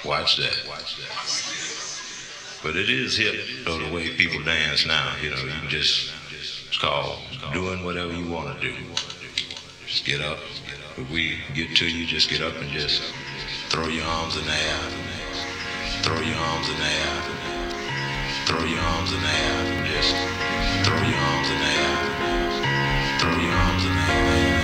Watch that. But it is hip, though, the way people dance now. You know, you can just, it's called doing whatever you want to do. Just get up. If we get to you, just get up and just throw your arms in the air. Throw your arms in the air. Throw your arms in the air. Just throw your arms in the air. Throw your arms in the air.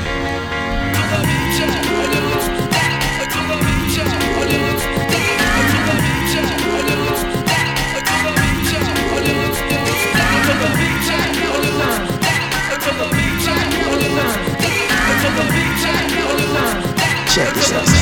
Check this out.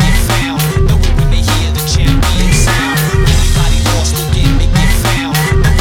Found.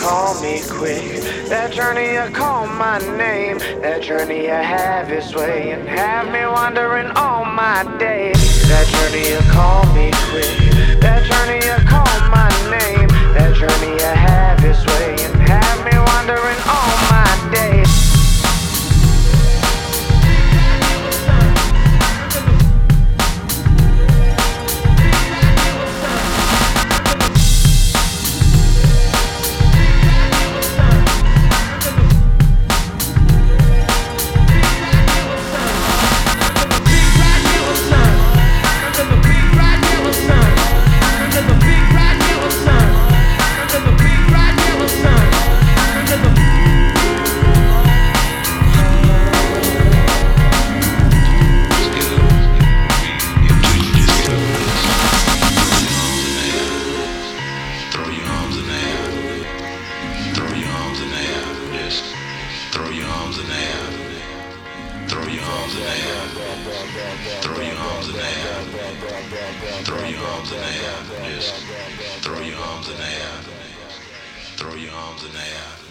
call me quick. That journey you call my name. That journey you have its way and have me wandering all my days. That journey you call me quick. That journey you call my name. That journey you have its way and have me wandering all my days. Throw your arms in the air. Just throw your arms in the air. Throw your arms in the air.